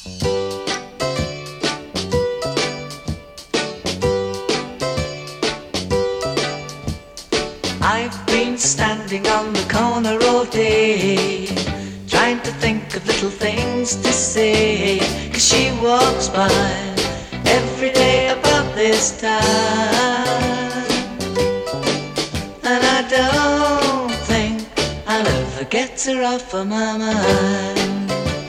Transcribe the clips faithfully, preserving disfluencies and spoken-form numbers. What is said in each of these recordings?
I've been standing on the corner all day, trying to think of little things to say, 'cause she walks by every day about this time, and I don't think I'll ever get her off of my mind.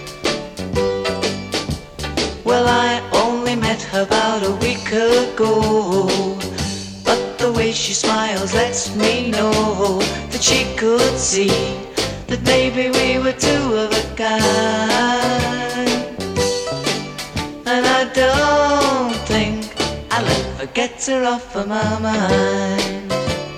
Well, I only met her about a week ago, but the way she smiles lets me know that she could see that maybe we were two of a kind. And I don't think I'll ever get her off of my mind.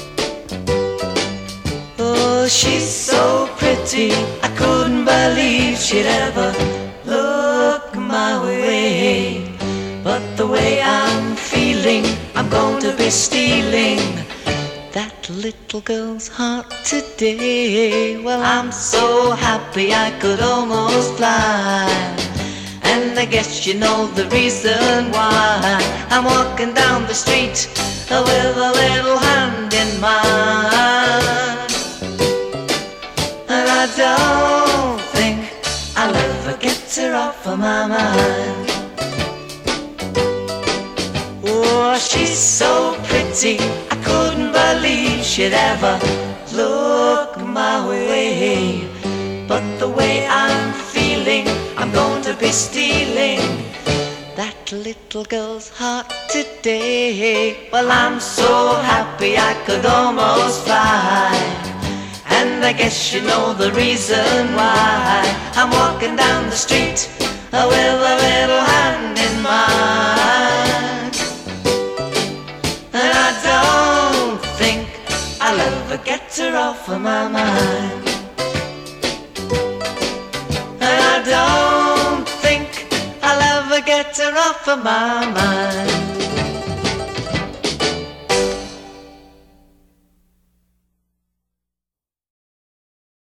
Oh, she's so pretty, I couldn't believe she'd ever look my way. But the way I'm feeling, I'm going to be stealing that little girl's heart today. Well, I'm so happy I could almost fly, and I guess you know the reason why. I'm walking down the street with a little hand in mine, and I don't think I'll ever get her off of my mind. Oh, she's so pretty, I couldn't believe she'd ever look my way. But the way I'm feeling, I'm going to be stealing that little girl's heart today. Well, I'm so happy I could almost fly, and I guess you know the reason why. I'm walking down the street with a little hand in mine, and I don't think I'll ever get her off of my mind. And I don't think I'll ever get her off of my mind.